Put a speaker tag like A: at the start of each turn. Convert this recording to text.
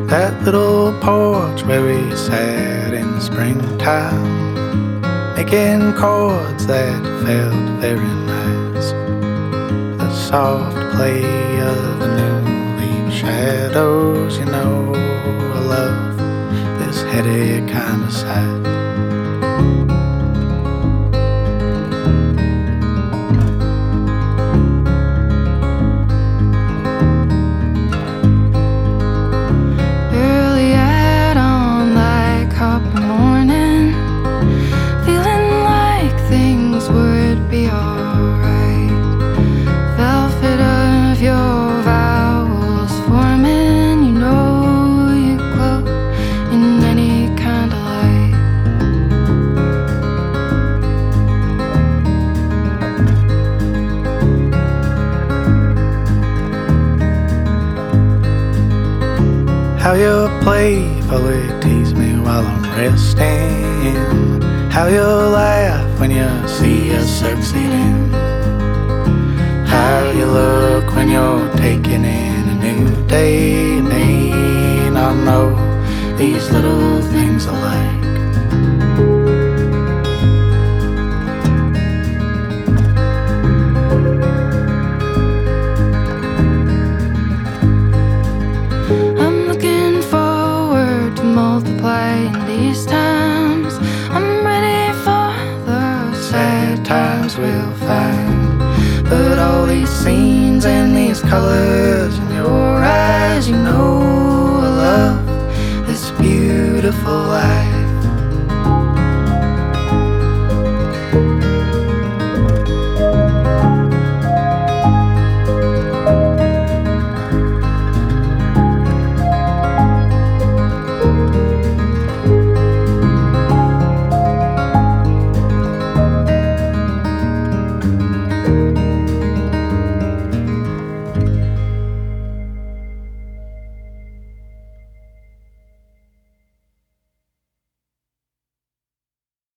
A: That little porch where we sat in the springtime, making chords that felt very nice. The soft play of the new leaf shadows, you know I love this heady kind of sight. How you playfully tease me while I'm resting. How you laugh when you see us succeeding. How you look when you're taking in a new day. May not know these little things alike.
B: Multiplying these times, I'm ready for the sad times we'll find.
A: But all these scenes and these colors in your eyes, you know I love this beautiful life.